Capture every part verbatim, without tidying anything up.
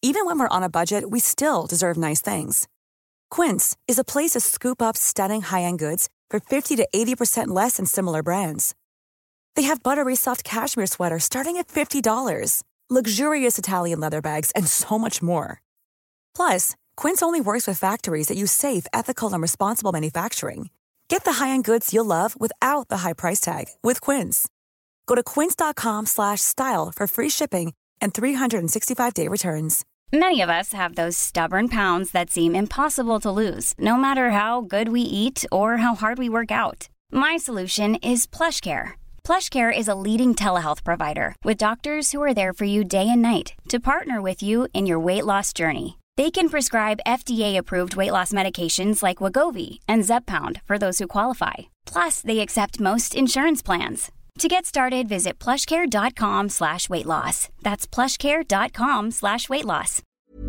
Even when we're on a budget, we still deserve nice things. Quince is a place to scoop up stunning high-end goods for fifty to eighty percent less than similar brands. They have buttery soft cashmere sweaters starting at fifty dollars, luxurious Italian leather bags, and so much more. Plus, Quince only works with factories that use safe, ethical, and responsible manufacturing. Get the high-end goods you'll love without the high price tag with Quince. Go to quince.com slash style for free shipping and three sixty-five day returns. Many of us have those stubborn pounds that seem impossible to lose, no matter how good we eat or how hard we work out. My solution is PlushCare. PlushCare is a leading telehealth provider with doctors who are there for you day and night to partner with you in your weight loss journey. They can prescribe F D A-approved weight loss medications like Wegovy and Zepbound for those who qualify. Plus, they accept most insurance plans. To get started, visit plushcare.com slash weight loss. That's plushcare.com slash weight loss.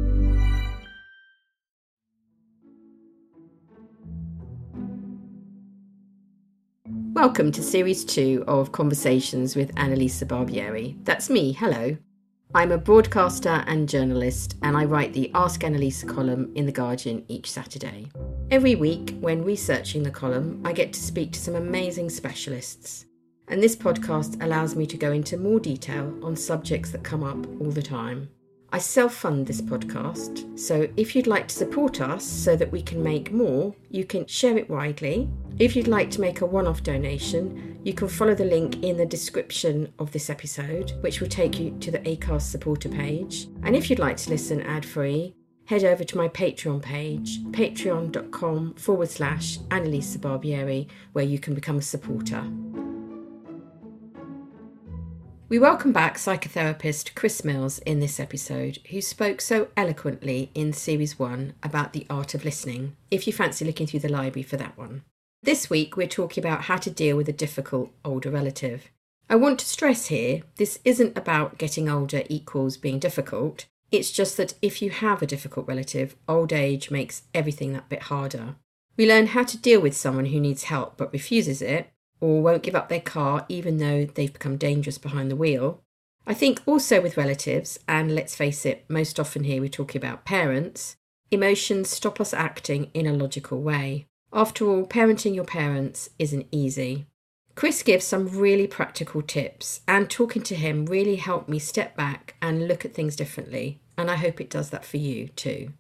Welcome to Series two of Conversations with Annalisa Barbieri. That's me, hello. I'm a broadcaster and journalist, and I write the Ask Annalisa column in The Guardian each Saturday. Every week, when researching the column, I get to speak to some amazing specialists. And this podcast allows me to go into more detail on subjects that come up all the time. I self-fund this podcast, so if you'd like to support us so that we can make more, you can share it widely. If you'd like to make a one-off donation, you can follow the link in the description of this episode, which will take you to the Acast supporter page. And if you'd like to listen ad-free, head over to my Patreon page, patreon.com forward slash Annalisa Barbieri, where you can become a supporter. We welcome back psychotherapist Chris Mills in this episode, who spoke so eloquently in Series one about the art of listening, if you fancy looking through the library for that one. This week, we're talking about how to deal with a difficult older relative. I want to stress here, this isn't about getting older equals being difficult. It's just that if you have a difficult relative, old age makes everything that bit harder. We learn how to deal with someone who needs help but refuses it, or won't give up their car even though they've become dangerous behind the wheel. I think also with relatives, and let's face it, most often here we're talking about parents, emotions stop us acting in a logical way. After all, parenting your parents isn't easy. Chris gives some really practical tips, and talking to him really helped me step back and look at things differently, and I hope it does that for you too.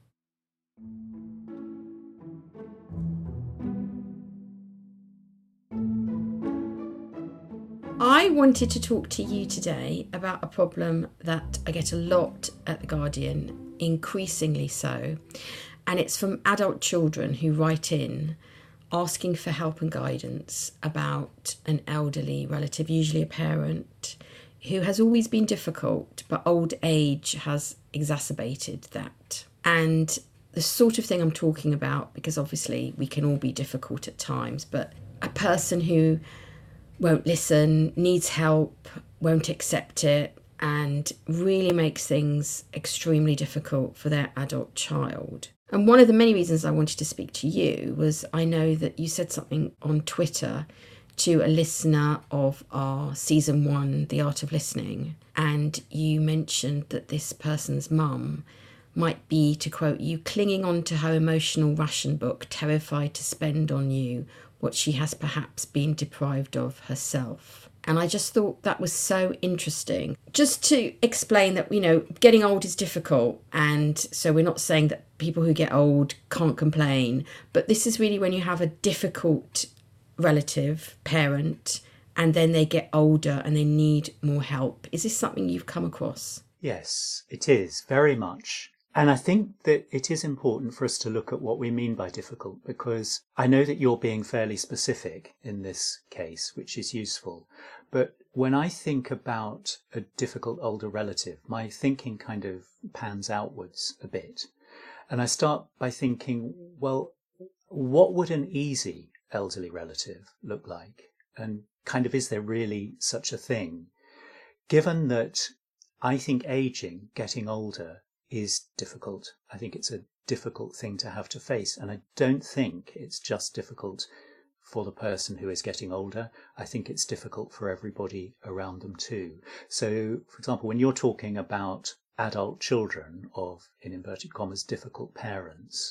I wanted to talk to you today about a problem that I get a lot at The Guardian, increasingly so, and it's from adult children who write in asking for help and guidance about an elderly relative, usually a parent, who has always been difficult, but old age has exacerbated that. And the sort of thing I'm talking about, because obviously we can all be difficult at times, but a person who won't listen, needs help, won't accept it, and really makes things extremely difficult for their adult child. And one of the many reasons I wanted to speak to you was I know that you said something on Twitter to a listener of our season one, The Art of Listening, and you mentioned that this person's mum might be, to quote you, clinging on to her emotional ration book, terrified to spend on you what she has perhaps been deprived of herself. And I just thought that was so interesting. Just to explain that, you know, getting old is difficult. And so we're not saying that people who get old can't complain. But this is really when you have a difficult relative, parent, and then they get older and they need more help. Is this something you've come across? Yes, it is, very much. And I think that it is important for us to look at what we mean by difficult, because I know that you're being fairly specific in this case, which is useful. But when I think about a difficult older relative, my thinking kind of pans outwards a bit. And I start by thinking, well, what would an easy elderly relative look like? And kind of, is there really such a thing? Given that I think aging, getting older, is difficult. I think it's a difficult thing to have to face. And I don't think it's just difficult for the person who is getting older. I think it's difficult for everybody around them too. So, for example, when you're talking about adult children of, in inverted commas, difficult parents,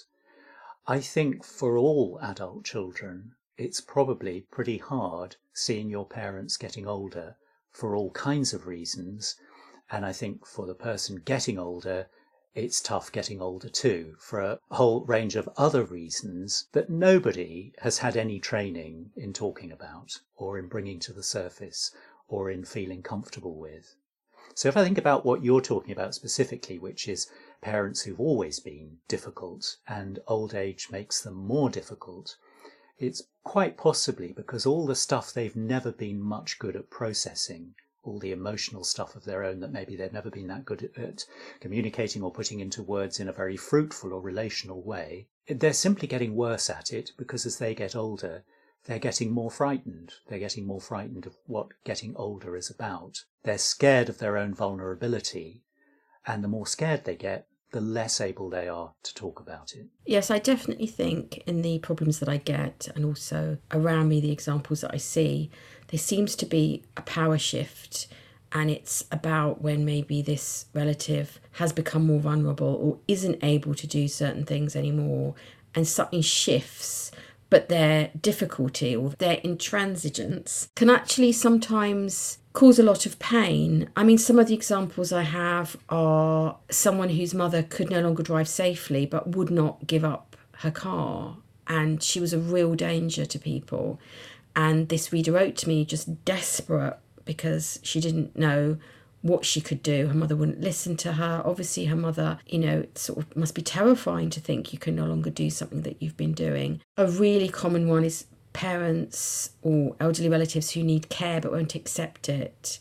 I think for all adult children, it's probably pretty hard seeing your parents getting older for all kinds of reasons. And I think for the person getting older, it's tough getting older too, for a whole range of other reasons that nobody has had any training in talking about, or in bringing to the surface, or in feeling comfortable with. So if I think about what you're talking about specifically, which is parents who've always been difficult and old age makes them more difficult, it's quite possibly because all the stuff they've never been much good at processing, all the emotional stuff of their own that maybe they've never been that good at communicating or putting into words in a very fruitful or relational way, they're simply getting worse at it because as they get older, they're getting more frightened. They're getting more frightened of what getting older is about. They're scared of their own vulnerability, and the more scared they get, the less able they are to talk about it. Yes, I definitely think in the problems that I get and also around me, the examples that I see, there seems to be a power shift, and it's about when maybe this relative has become more vulnerable or isn't able to do certain things anymore, and something shifts, but their difficulty or their intransigence can actually sometimes cause a lot of pain. I mean, some of the examples I have are someone whose mother could no longer drive safely but would not give up her car, and she was a real danger to people. And this reader wrote to me just desperate because she didn't know what she could do. Her mother wouldn't listen to her. Obviously, her mother, you know, it sort of must be terrifying to think you can no longer do something that you've been doing. A really common one is parents or elderly relatives who need care but won't accept it.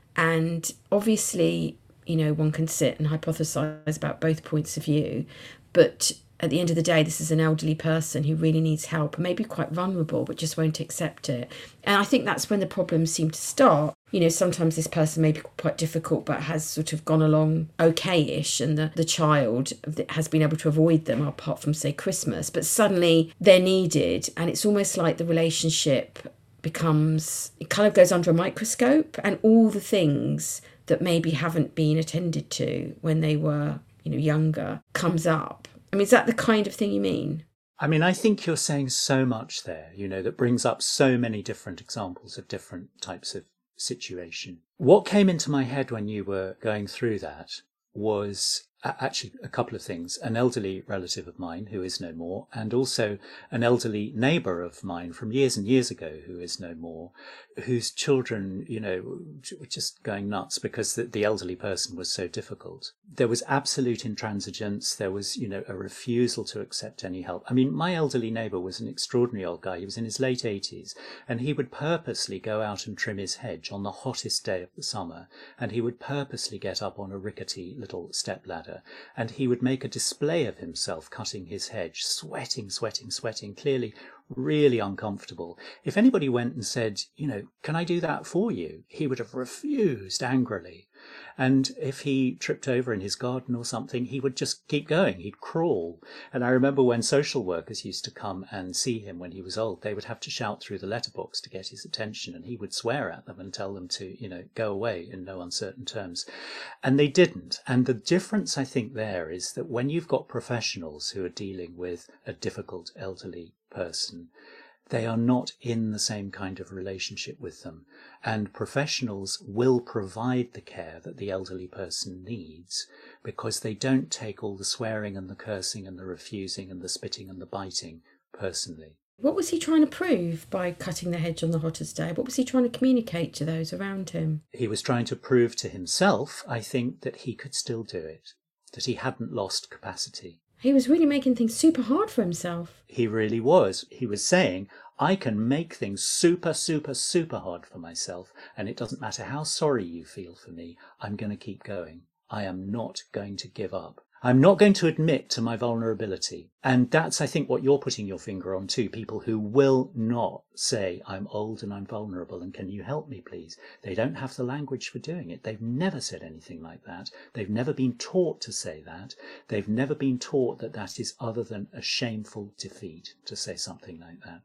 And obviously, you know, one can sit and hypothesize about both points of view, but at the end of the day, this is an elderly person who really needs help and maybe quite vulnerable, but just won't accept it. And I think that's when the problems seem to start. You know, sometimes this person may be quite difficult, but has sort of gone along okay-ish, and the, the child has been able to avoid them apart from, say, Christmas. But suddenly they're needed, and it's almost like the relationship becomes, it kind of goes under a microscope, and all the things that maybe haven't been attended to when they were, you know, younger comes up. I mean, is that the kind of thing you mean? I mean, I think you're saying so much there, you know, that brings up so many different examples of different types of situation. What came into my head when you were going through that was actually a couple of things. An elderly relative of mine who is no more, and also an elderly neighbour of mine from years and years ago who is no more, whose children, you know, were just going nuts because the, the elderly person was so difficult. There was absolute intransigence. There was, you know, a refusal to accept any help. I mean, my elderly neighbour was an extraordinary old guy. He was in his late eighties, and he would purposely go out and trim his hedge on the hottest day of the summer, and he would purposely get up on a rickety little step ladder, and he would make a display of himself cutting his hedge, sweating, sweating, sweating, clearly really uncomfortable. If anybody went and said, you know, can I do that for you? He would have refused angrily. And if he tripped over in his garden or something, he would just keep going. He'd crawl. And I remember when social workers used to come and see him when he was old, they would have to shout through the letterbox to get his attention, and he would swear at them and tell them to, you know, go away in no uncertain terms. And they didn't. And the difference, I think, there is that when you've got professionals who are dealing with a difficult elderly person, they are not in the same kind of relationship with them, and professionals will provide the care that the elderly person needs because they don't take all the swearing and the cursing and the refusing and the spitting and the biting personally. What was he trying to prove by cutting the hedge on the hottest day? What was he trying to communicate to those around him? He was trying to prove to himself, I think, that he could still do it, that he hadn't lost capacity. He was really making things super hard for himself. He really was. He was saying, I can make things super, super, super hard for myself, and it doesn't matter how sorry you feel for me, I'm going to keep going. I am not going to give up. I'm not going to admit to my vulnerability. And that's, I think, what you're putting your finger on too. People who will not say, I'm old and I'm vulnerable and can you help me, please? They don't have the language for doing it. They've never said anything like that. They've never been taught to say that. They've never been taught that that is other than a shameful defeat to say something like that.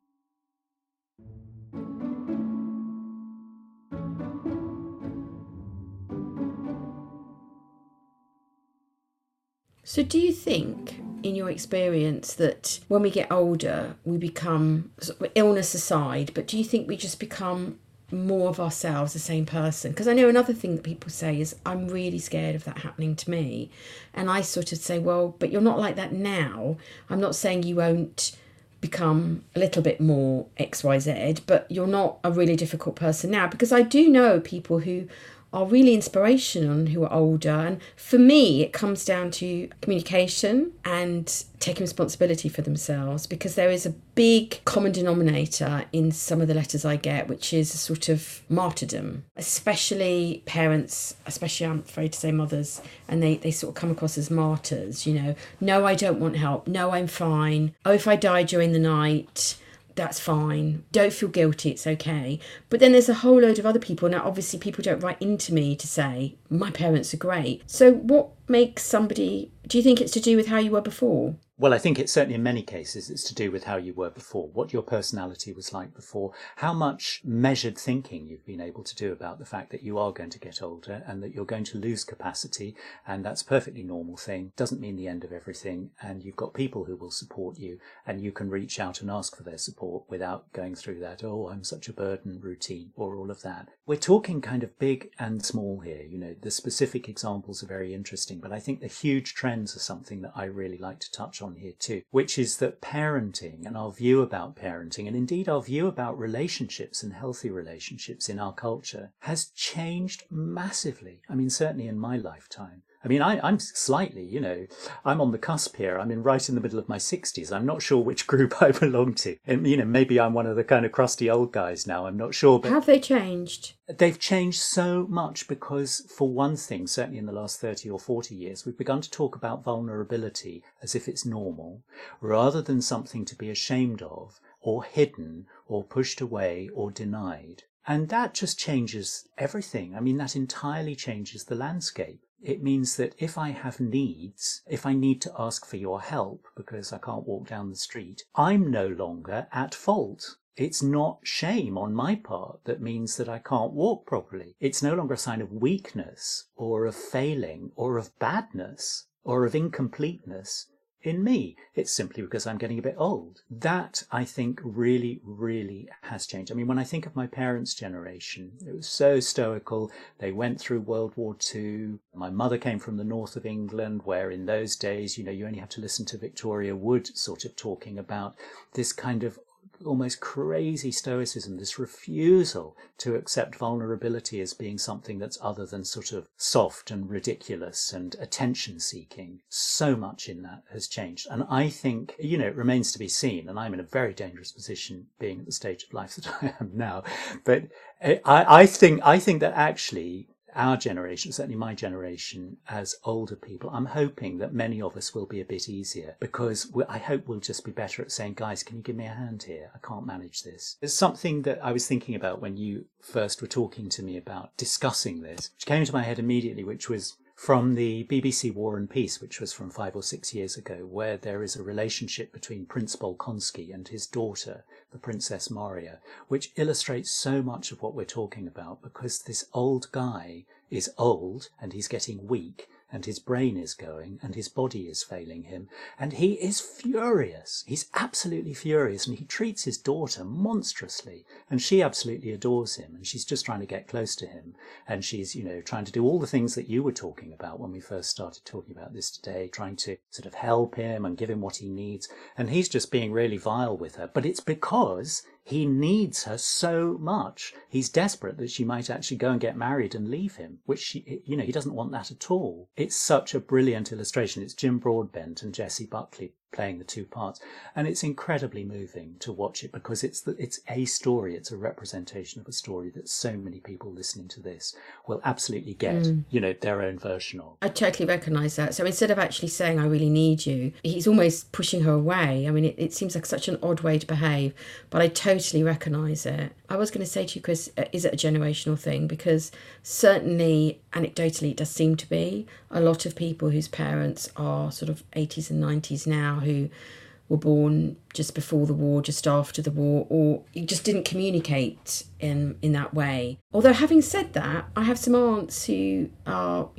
So do you think, in your experience, that when we get older, we become, illness aside, but do you think we just become more of ourselves, the same person? Because I know another thing that people say is, I'm really scared of that happening to me. And I sort of say, well, but you're not like that now. I'm not saying you won't become a little bit more X Y Z, but you're not a really difficult person now. Because I do know people who are really inspirational and who are older. And for me, it comes down to communication and taking responsibility for themselves, because there is a big common denominator in some of the letters I get, which is a sort of martyrdom, especially parents, especially I'm afraid to say mothers, and they, they sort of come across as martyrs, you know, no, I don't want help. No, I'm fine. Oh, if I die during the night, that's fine. Don't feel guilty, it's okay. But then there's a whole load of other people. Now, obviously, people don't write into me to say, my parents are great. So what makes somebody, do you think it's to do with how you were before? Well, I think it's certainly in many cases it's to do with how you were before, what your personality was like before, how much measured thinking you've been able to do about the fact that you are going to get older and that you're going to lose capacity, and that's a perfectly normal thing. Doesn't mean the end of everything, and you've got people who will support you, and you can reach out and ask for their support without going through that, oh, I'm such a burden routine, or all of that. We're talking kind of big and small here. You know, the specific examples are very interesting, but I think the huge trends are something that I really like to touch on here too, which is that parenting and our view about parenting, and indeed our view about relationships and healthy relationships in our culture, has changed massively. I mean, certainly in my lifetime. I mean, I, I'm slightly, you know, I'm on the cusp here. I'm in right in the middle of my sixties. I'm not sure which group I belong to. And, you know, maybe I'm one of the kind of crusty old guys now. I'm not sure. But have they changed? They've changed so much because, for one thing, certainly in the last thirty or forty years, we've begun to talk about vulnerability as if it's normal, rather than something to be ashamed of or hidden or pushed away or denied. And that just changes everything. I mean, that entirely changes the landscape. It means that if I have needs, if I need to ask for your help because I can't walk down the street, I'm no longer at fault. It's not shame on my part that means that I can't walk properly. It's no longer a sign of weakness or of failing or of badness or of incompleteness in me. It's simply because I'm getting a bit old. That, I think, really, really has changed. I mean, when I think of my parents' generation, it was so stoical. They went through World War Two. My mother came from the north of England, where in those days, you know, you only have to listen to Victoria Wood sort of talking about this kind of almost crazy stoicism, this refusal to accept vulnerability as being something that's other than sort of soft and ridiculous and attention seeking. So much in that has changed. And I think, you know, it remains to be seen, and I'm in a very dangerous position being at the stage of life that I am now. But I, I think, I think that actually our generation, certainly my generation, as older people, I'm hoping that many of us will be a bit easier, because we, I hope we'll just be better at saying, guys, can you give me a hand here? I can't manage this. There's something that I was thinking about when you first were talking to me about discussing this, which came into my head immediately, which was from the B B C War and Peace, which was from five or six years ago, where there is a relationship between Prince Bolkonsky and his daughter, the Princess Maria, which illustrates so much of what we're talking about, because this old guy is old and he's getting weak and his brain is going and his body is failing him, and he is furious. He's absolutely furious, and he treats his daughter monstrously, and she absolutely adores him, and she's just trying to get close to him, and she's, you know, trying to do all the things that you were talking about when we first started talking about this today, trying to sort of help him and give him what he needs, and he's just being really vile with her. But it's because he needs her so much. He's desperate that she might actually go and get married and leave him, which, she, you know, he doesn't want that at all. It's such a brilliant illustration. It's Jim Broadbent and Jessie Buckley playing the two parts, and it's incredibly moving to watch it, because it's the, it's a story, it's a representation of a story that so many people listening to this will absolutely get, mm. you know, their own version of. I totally recognise that. So instead of actually saying, I really need you, he's almost pushing her away. I mean, it, it seems like such an odd way to behave, but I totally recognise it. I was going to say to you, Chris, is it a generational thing? Because certainly, anecdotally, it does seem to be. A lot of people whose parents are sort of eighties and nineties now, who were born just before the war, just after the war, or just didn't communicate in in that way. Although, having said that, I have some aunts who are, you know,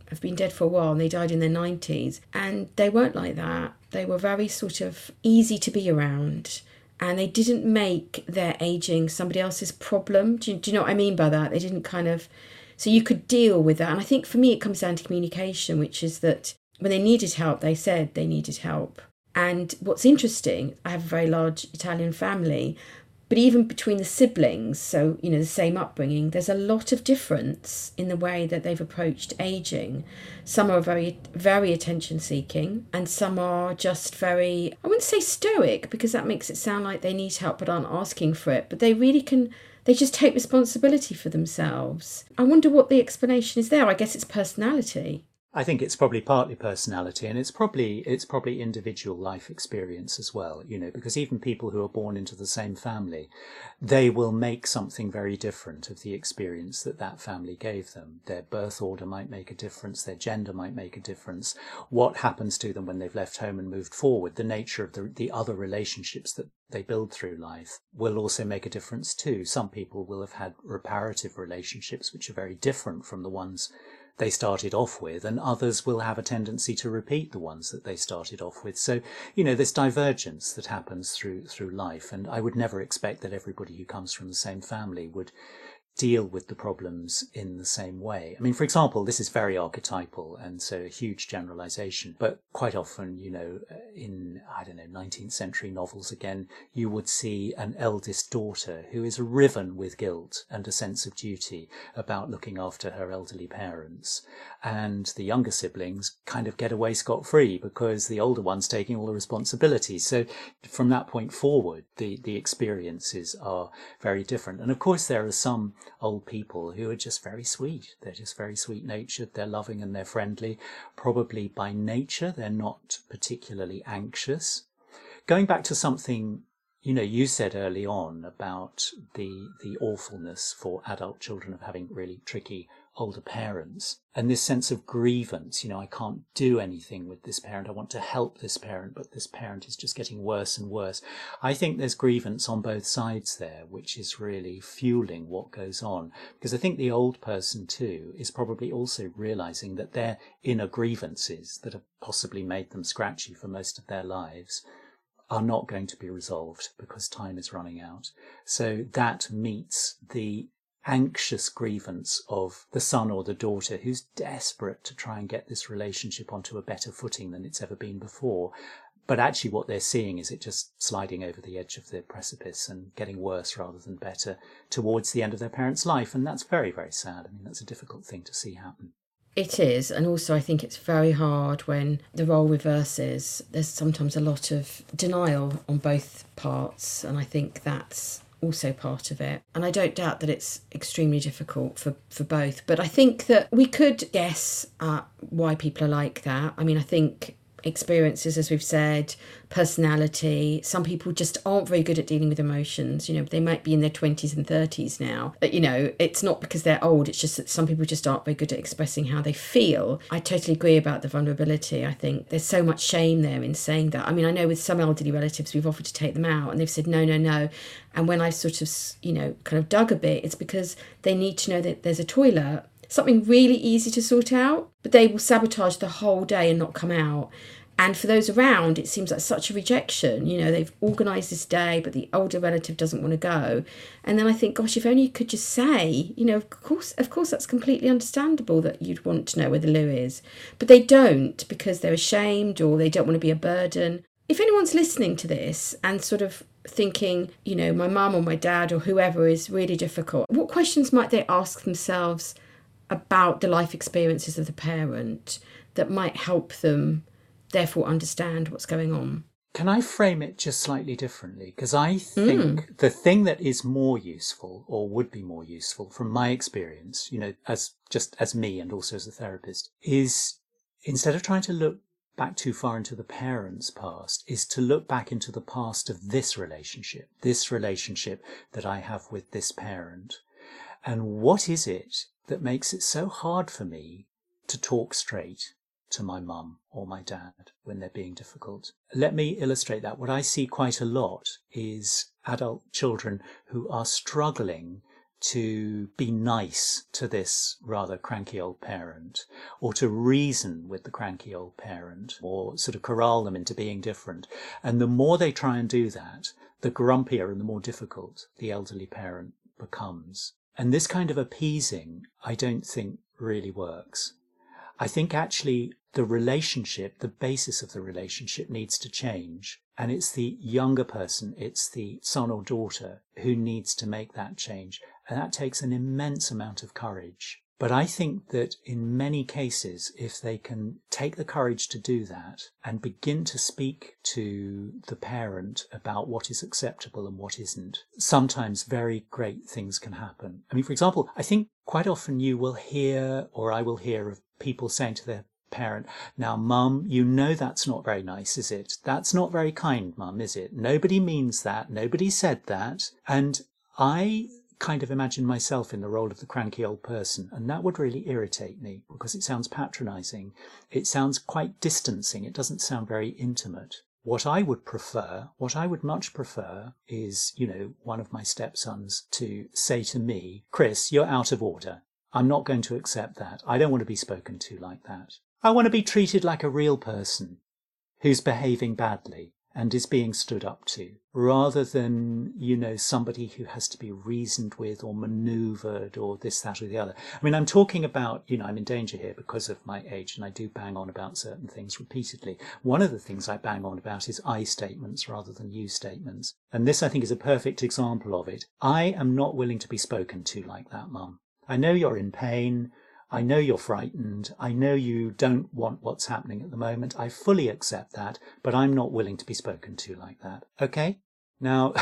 have been dead for a while and they died in their nineties. And they weren't like that. They were very sort of easy to be around. And they didn't make their ageing somebody else's problem. Do you, do you know what I mean by that? They didn't kind of... So you could deal with that. And I think for me, it comes down to communication, which is that when they needed help, they said they needed help. And what's interesting, I have a very large Italian family, but even between the siblings, so, you know, the same upbringing, there's a lot of difference in the way that they've approached ageing. Some are very, very attention-seeking, and some are just very, I wouldn't say stoic, because that makes it sound like they need help but aren't asking for it, but they really can, they just take responsibility for themselves. I wonder what the explanation is there. I guess it's personality. I think it's probably partly personality, and it's probably it's probably individual life experience as well, you know, because even people who are born into the same family, they will make something very different of the experience that that family gave them. Their birth order might make a difference, their gender might make a difference, what happens to them when they've left home and moved forward, the nature of the, the other relationships that they build through life will also make a difference too. Some people will have had reparative relationships which are very different from the ones they started off with, and others will have a tendency to repeat the ones that they started off with. So, you know, there's divergence that happens through through life, and I would never expect that everybody who comes from the same family would deal with the problems in the same way. I mean, for example, this is very archetypal and so a huge generalization, but quite often, you know, in, I don't know, nineteenth century novels again, you would see an eldest daughter who is riven with guilt and a sense of duty about looking after her elderly parents. And the younger siblings kind of get away scot-free because the older one's taking all the responsibility. So from that point forward, the, the experiences are very different. And of course, there are some old people who are just very sweet. They're just very sweet-natured. They're loving and they're friendly. Probably by nature, they're not particularly anxious. Going back to something, you know, you said early on about the the awfulness for adult children of having really tricky older parents, and this sense of grievance. You know, I can't do anything with this parent. I want to help this parent, but this parent is just getting worse and worse. I think there's grievance on both sides there, which is really fueling what goes on. Because I think the old person too is probably also realizing that their inner grievances that have possibly made them scratchy for most of their lives are not going to be resolved because time is running out. So that meets the anxious grievance of the son or the daughter who's desperate to try and get this relationship onto a better footing than it's ever been before. But actually what they're seeing is it just sliding over the edge of the precipice and getting worse rather than better towards the end of their parents' life. And that's very, very sad. I mean, that's a difficult thing to see happen. It is, and also I think it's very hard when the role reverses. There's sometimes a lot of denial on both parts, and I think that's also part of it. And I don't doubt that it's extremely difficult for, for both. But I think that we could guess at why people are like that. I mean, I think experiences, as we've said, personality. Some people just aren't very good at dealing with emotions. You know, they might be in their twenties and thirties now. But, you know, it's not because they're old. It's just that some people just aren't very good at expressing how they feel. I totally agree about the vulnerability. I think there's so much shame there in saying that. I mean, I know with some elderly relatives, we've offered to take them out and they've said, no, no, no. And when I've sort of, you know, kind of dug a bit, it's because they need to know that there's a toilet. Something really easy to sort out, but they will sabotage the whole day and not come out. And for those around, it seems like such a rejection. You know, they've organised this day, but the older relative doesn't want to go. And then I think, gosh, if only you could just say, you know, of course, of course, that's completely understandable that you'd want to know where the loo is. But they don't because they're ashamed or they don't want to be a burden. If anyone's listening to this and sort of thinking, you know, my mum or my dad or whoever is really difficult, what questions might they ask themselves about the life experiences of the parent that might help them therefore understand what's going on? Can I frame it just slightly differently? Because I think mm. the thing that is more useful or would be more useful from my experience, you know, as just as me and also as a therapist, is instead of trying to look back too far into the parent's past, is to look back into the past of this relationship, this relationship that I have with this parent. And what is it that makes it so hard for me to talk straight to my mum or my dad when they're being difficult? Let me illustrate that. What I see quite a lot is adult children who are struggling to be nice to this rather cranky old parent, or to reason with the cranky old parent, or sort of corral them into being different. And the more they try and do that, the grumpier and the more difficult the elderly parent becomes. And this kind of appeasing, I don't think really works. I think actually the relationship, the basis of the relationship needs to change. And it's the younger person, it's the son or daughter who needs to make that change. And that takes an immense amount of courage. But I think that in many cases, if they can take the courage to do that and begin to speak to the parent about what is acceptable and what isn't, sometimes very great things can happen. I mean, for example, I think quite often you will hear, or I will hear, of people saying to their parent, now, mum, you know that's not very nice, is it? That's not very kind, mum, is it? Nobody means that. Nobody said that. And I kind of imagine myself in the role of the cranky old person, and that would really irritate me because it sounds patronising. It sounds quite distancing. It doesn't sound very intimate. What I would prefer, what I would much prefer is, you know, one of my stepsons to say to me, Chris, you're out of order. I'm not going to accept that. I don't want to be spoken to like that. I want to be treated like a real person who's behaving badly and is being stood up to, rather than, you know, somebody who has to be reasoned with or manoeuvred or this, that or the other. I mean, I'm talking about, you know, I'm in danger here because of my age, and I do bang on about certain things repeatedly. One of the things I bang on about is I statements rather than you statements. And this, I think, is a perfect example of it. I am not willing to be spoken to like that, Mum. I know you're in pain. I know you're frightened. I know you don't want what's happening at the moment. I fully accept that, but I'm not willing to be spoken to like that. Okay? Now,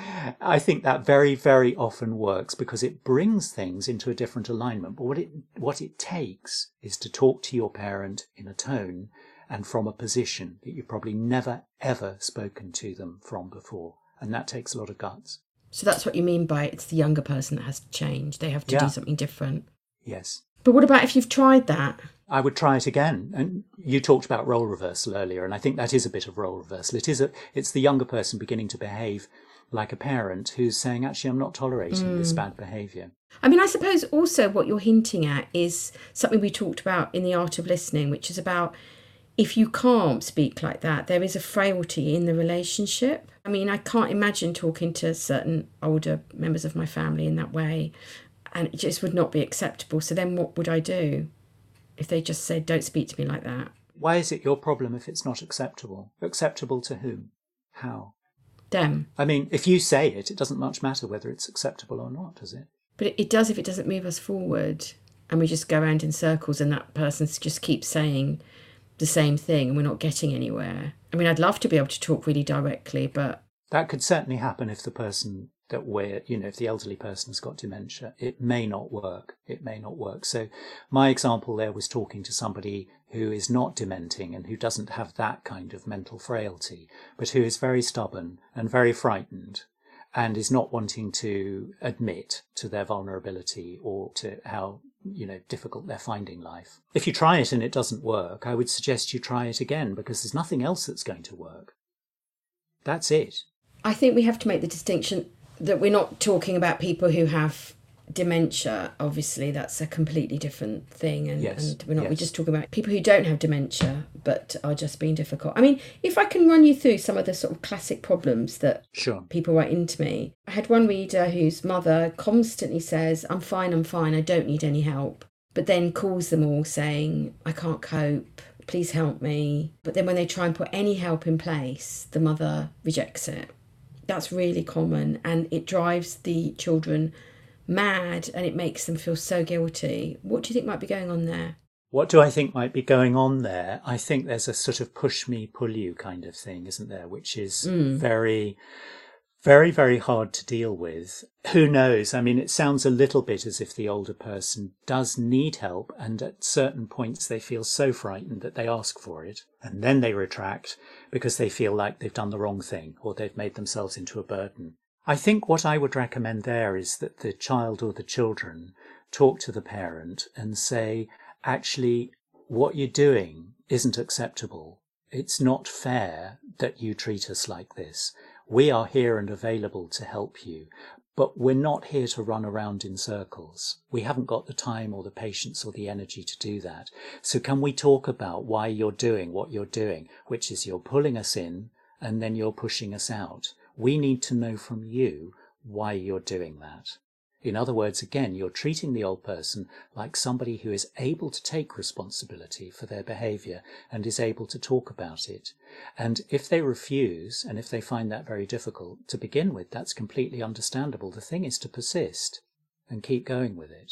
I think that very, very often works because it brings things into a different alignment. But what it, what it takes is to talk to your parent in a tone and from a position that you've probably never, ever spoken to them from before. And that takes a lot of guts. So that's what you mean by it's the younger person that has to change. They have to yeah. do something different. Yes. But what about if you've tried that? I would try it again. And you talked about role reversal earlier, and I think that is a bit of role reversal. It is a, it's the younger person beginning to behave like a parent who's saying, actually, I'm not tolerating mm. this bad behaviour. I mean, I suppose also what you're hinting at is something we talked about in The Art of Listening, which is about if you can't speak like that, there is a frailty in the relationship. I mean, I can't imagine talking to certain older members of my family in that way, and it just would not be acceptable. So then what would I do if they just said, don't speak to me like that? Why is it your problem if it's not acceptable? Acceptable to whom? How? Them. I mean, if you say it, it doesn't much matter whether it's acceptable or not, does it? But it, it does if it doesn't move us forward and we just go around in circles and that person just keeps saying the same thing and we're not getting anywhere. I mean, I'd love to be able to talk really directly, but... That could certainly happen if the person that we're, you know, if the elderly person has got dementia. It may not work. It may not work. So my example there was talking to somebody who is not dementing and who doesn't have that kind of mental frailty, but who is very stubborn and very frightened and is not wanting to admit to their vulnerability or to how, you know, difficult they're finding life. If you try it and it doesn't work, I would suggest you try it again because there's nothing else that's going to work. That's it. I think we have to make the distinction that we're not talking about people who have dementia. Obviously, that's a completely different thing. And, yes, and we're not, yes. we're just talking about people who don't have dementia but are just being difficult. I mean, if I can run you through some of the sort of classic problems that sure. people write into me. I had one reader whose mother constantly says, I'm fine, I'm fine, I don't need any help. But then calls them all saying, I can't cope, please help me. But then when they try and put any help in place, the mother rejects it. That's really common and it drives the children mad and it makes them feel so guilty. What do you think might be going on there? What do I think might be going on there? I think there's a sort of push me, pull you kind of thing, isn't there? Which is mm. very, very, very hard to deal with. Who knows? I mean, it sounds a little bit as if the older person does need help and at certain points they feel so frightened that they ask for it and then they retract because they feel like they've done the wrong thing or they've made themselves into a burden. I think what I would recommend there is that the child or the children talk to the parent and say, actually, what you're doing isn't acceptable. It's not fair that you treat us like this. We are here and available to help you, But we're not here to run around in circles. We haven't got the time or the patience or the energy to do that. So can we talk about why you're doing what you're doing, which is you're pulling us in and then you're pushing us out? We need to know from you why you're doing that. In other words, again, you're treating the old person like somebody who is able to take responsibility for their behaviour and is able to talk about it. And if they refuse, and if they find that very difficult, to begin with, that's completely understandable. The thing is to persist and keep going with it.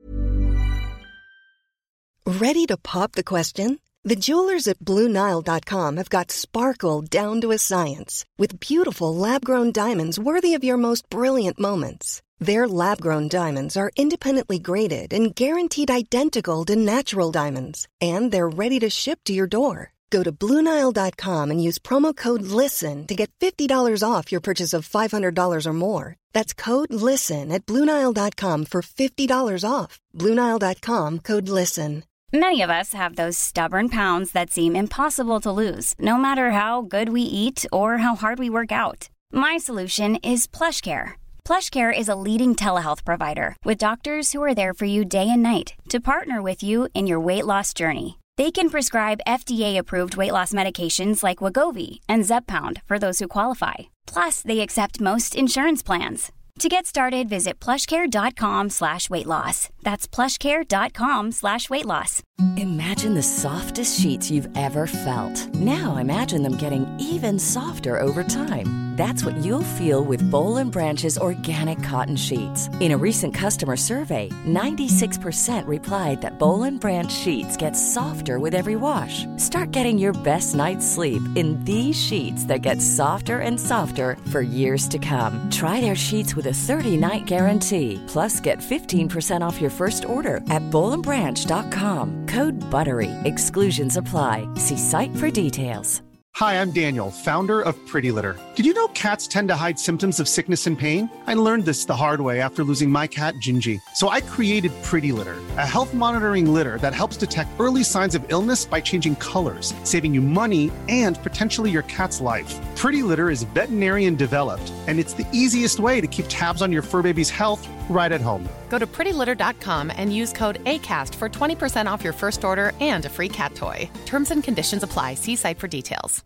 Ready to pop the question? The jewelers at Blue Nile dot com have got sparkle down to a science with beautiful lab-grown diamonds worthy of your most brilliant moments. Their lab-grown diamonds are independently graded and guaranteed identical to natural diamonds, and they're ready to ship to your door. Go to Blue Nile dot com and use promo code LISTEN to get fifty dollars off your purchase of five hundred dollars or more. That's code LISTEN at Blue Nile dot com for fifty dollars off. Blue Nile dot com, code LISTEN. Many of us have those stubborn pounds that seem impossible to lose, no matter how good we eat or how hard we work out. My solution is PlushCare. PlushCare is a leading telehealth provider with doctors who are there for you day and night to partner with you in your weight loss journey. They can prescribe F D A-approved weight loss medications like Wegovy and Zepbound for those who qualify. Plus, they accept most insurance plans. To get started, visit plushcare.com slash weight loss. That's plushcare.com slash weight loss. Imagine the softest sheets you've ever felt. Now imagine them getting even softer over time. That's what you'll feel with Boll and Branch's organic cotton sheets. In a recent customer survey, ninety-six percent replied that Boll and Branch sheets get softer with every wash. Start getting your best night's sleep in these sheets that get softer and softer for years to come. Try their sheets with a thirty-night guarantee. Plus, get fifteen percent off your first order at boll and branch dot com. Code BUTTERY. Exclusions apply. See site for details. Hi, I'm Daniel, founder of Pretty Litter. Did you know cats tend to hide symptoms of sickness and pain? I learned this the hard way after losing my cat, Gingy. So I created Pretty Litter, a health monitoring litter that helps detect early signs of illness by changing colors, saving you money and potentially your cat's life. Pretty Litter is veterinarian developed, and it's the easiest way to keep tabs on your fur baby's health right at home. Go to pretty litter dot com and use code ACAST for twenty percent off your first order and a free cat toy. Terms and conditions apply. See site for details.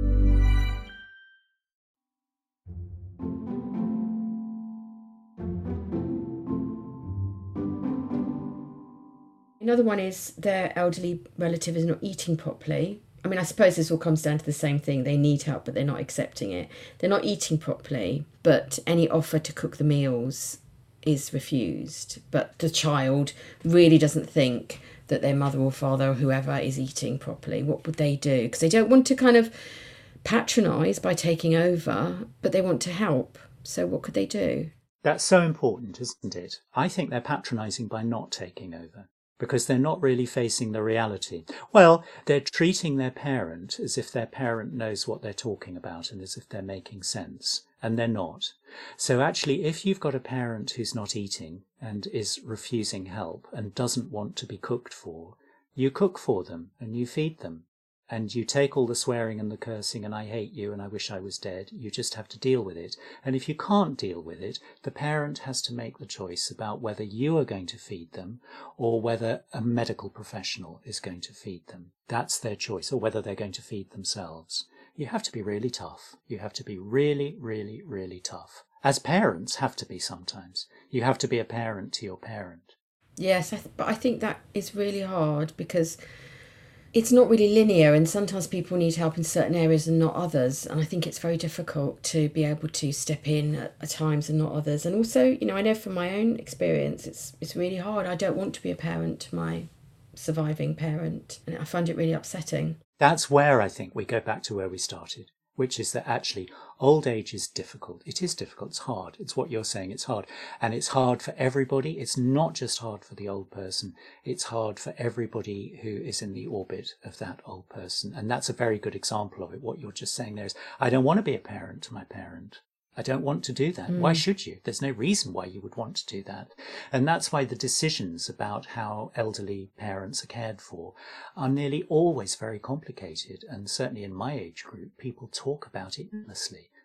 Another one is their elderly relative is not eating properly. I mean, I suppose this all comes down to the same thing. They need help, but they're not accepting it. They're not eating properly, but any offer to cook the meals is refused. But the child really doesn't think that their mother or father or whoever is eating properly. What would they do? Because they don't want to kind of patronise by taking over, but they want to help. So what could they do? That's so important, isn't it? I think they're patronising by not taking over, because they're not really facing the reality. Well, they're treating their parent as if their parent knows what they're talking about and as if they're making sense, and they're not. So actually, if you've got a parent who's not eating and is refusing help and doesn't want to be cooked for, you cook for them and you feed them. And you take all the swearing and the cursing and I hate you and I wish I was dead. You just have to deal with it. And if you can't deal with it, the parent has to make the choice about whether you are going to feed them or whether a medical professional is going to feed them. That's their choice, or whether they're going to feed themselves. You have to be really tough. You have to be really, really, really tough. As parents have to be sometimes. You have to be a parent to your parent. Yes, I th- but I think that is really hard because it's not really linear, and sometimes people need help in certain areas and not others. And I think it's very difficult to be able to step in at, at times and not others. And also, you know, I know from my own experience, it's it's really hard. I don't want to be a parent to my surviving parent, and I find it really upsetting. That's where I think we go back to where we started, which is that actually old age is difficult. It is difficult. It's hard. It's what you're saying. It's hard. And it's hard for everybody. It's not just hard for the old person. It's hard for everybody who is in the orbit of that old person. And that's a very good example of it. What you're just saying there is, I don't want to be a parent to my parent. I don't want to do that. Mm. Why should you? There's no reason why you would want to do that. And that's why the decisions about how elderly parents are cared for are nearly always very complicated. And certainly in my age group, people talk about it endlessly.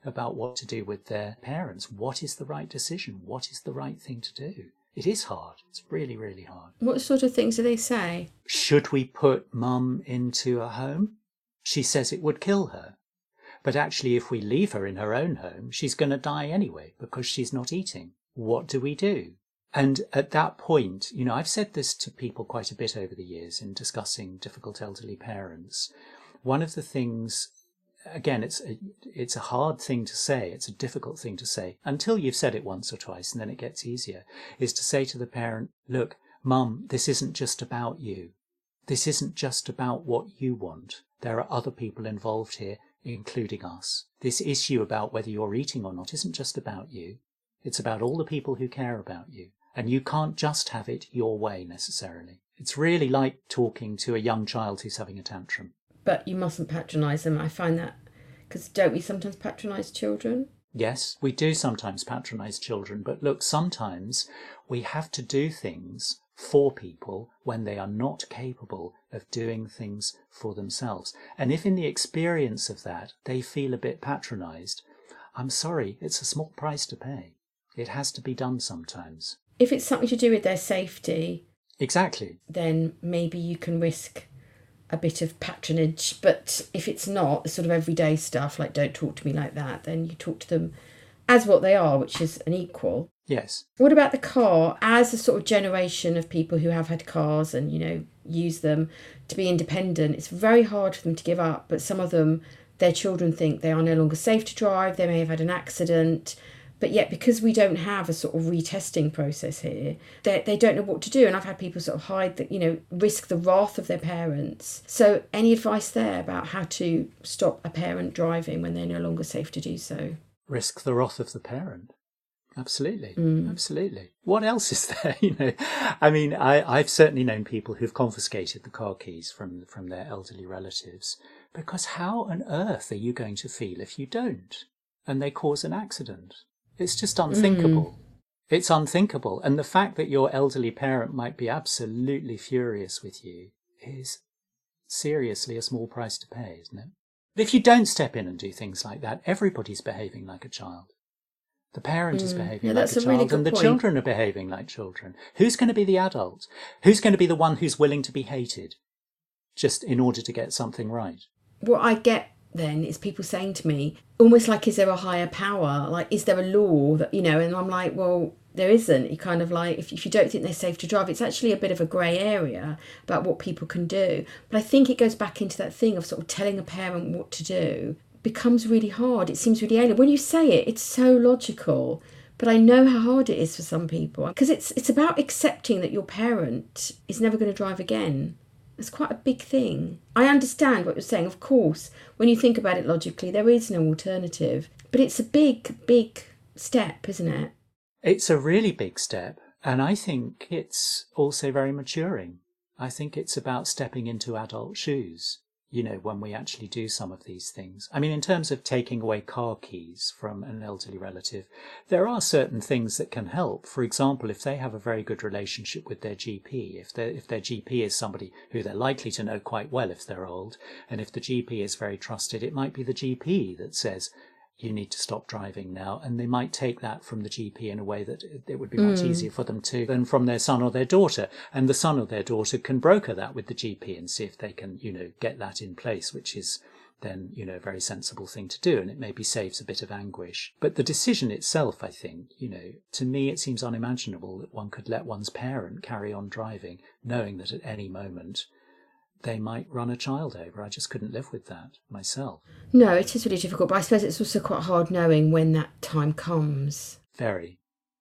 about what to do with their parents. What is the right decision? What is the right thing to do? It is hard. It's really, really hard. What sort of things do they say? Should we put mum into a home? She says it would kill her. But actually, if we leave her in her own home, she's going to die anyway because she's not eating. What do we do? And at that point, you know, I've said this to people quite a bit over the years in discussing difficult elderly parents. One of the things, again, it's a, it's a hard thing to say. It's a difficult thing to say until you've said it once or twice, and then it gets easier, is to say to the parent, look, mum, this isn't just about you. This isn't just about what you want. There are other people involved here, including us. This issue about whether you're eating or not isn't just about you. It's about all the people who care about you. And you can't just have it your way necessarily. It's really like talking to a young child who's having a tantrum. But you mustn't patronise them. I find that, because don't we sometimes patronise children? Yes, we do sometimes patronise children. But look, sometimes we have to do things for people when they are not capable of doing things for themselves. And if in the experience of that they feel a bit patronised, I'm sorry, it's a small price to pay. It has to be done sometimes. If it's something to do with their safety... Exactly. Then maybe you can risk a bit of patronage. But if it's not, the sort of everyday stuff, like don't talk to me like that, then you talk to them as what they are, which is an equal. Yes. What about the car? As a sort of generation of people who have had cars and, you know, use them to be independent, it's very hard for them to give up. But some of them, their children think they are no longer safe to drive. They may have had an accident. But yet, because we don't have a sort of retesting process here, they, they don't know what to do. And I've had people sort of hide, that, you know, risk the wrath of their parents. So any advice there about how to stop a parent driving when they're no longer safe to do so? Risk the wrath of the parent. Absolutely. Mm. Absolutely. What else is there? You know, I mean, I, I've certainly known people who've confiscated the car keys from, from their elderly relatives, because how on earth are you going to feel if you don't and they cause an accident? It's just unthinkable. Mm. It's unthinkable. And the fact that your elderly parent might be absolutely furious with you is seriously a small price to pay, isn't it? But if you don't step in and do things like that, everybody's behaving like a child. The parent mm. is behaving yeah, like a, a child really and the point. children are behaving like children. Who's going to be the adult? Who's going to be the one who's willing to be hated just in order to get something right? What I get then is people saying to me, almost like, is there a higher power? Like, is there a law that, you know, and I'm like, well, there isn't. You kind of like, if, if you don't think they're safe to drive, it's actually a bit of a grey area about what people can do. But I think it goes back into that thing of sort of telling a parent what to do becomes really hard. It seems really alien. When you say it, it's so logical. But I know how hard it is for some people. Because it's it's about accepting that your parent is never going to drive again. It's quite a big thing. I understand what you're saying. Of course, when you think about it logically, there is no alternative. But it's a big, big step, isn't it? It's a really big step. And I think it's also very maturing. I think it's about stepping into adult shoes, you know, when we actually do some of these things. I mean, in terms of taking away car keys from an elderly relative, there are certain things that can help. For example, if they have a very good relationship with their G P, if, if their G P is somebody who they're likely to know quite well if they're old, and if the G P is very trusted, it might be the G P that says, you need to stop driving now. And they might take that from the G P in a way that it would be much mm. easier for them to than from their son or their daughter. And the son or their daughter can broker that with the G P and see if they can, you know, get that in place, which is then, you know, a very sensible thing to do. And it maybe saves a bit of anguish. But the decision itself, I think, you know, to me, it seems unimaginable that one could let one's parent carry on driving, knowing that at any moment they might run a child over. I just couldn't live with that myself. No, it is really difficult, but I suppose it's also quite hard knowing when that time comes. Very.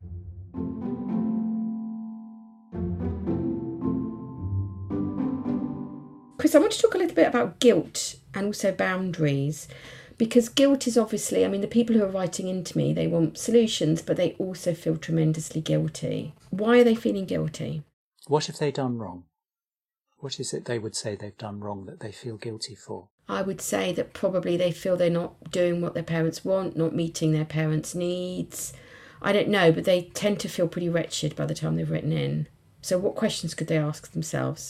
Chris, I want to talk a little bit about guilt and also boundaries, because guilt is obviously, I mean, the people who are writing into me, they want solutions, but they also feel tremendously guilty. Why are they feeling guilty? What have they done wrong? What is it they would say they've done wrong that they feel guilty for? I would say that probably they feel they're not doing what their parents want, not meeting their parents' needs. I don't know, but they tend to feel pretty wretched by the time they've written in. So what questions could they ask themselves?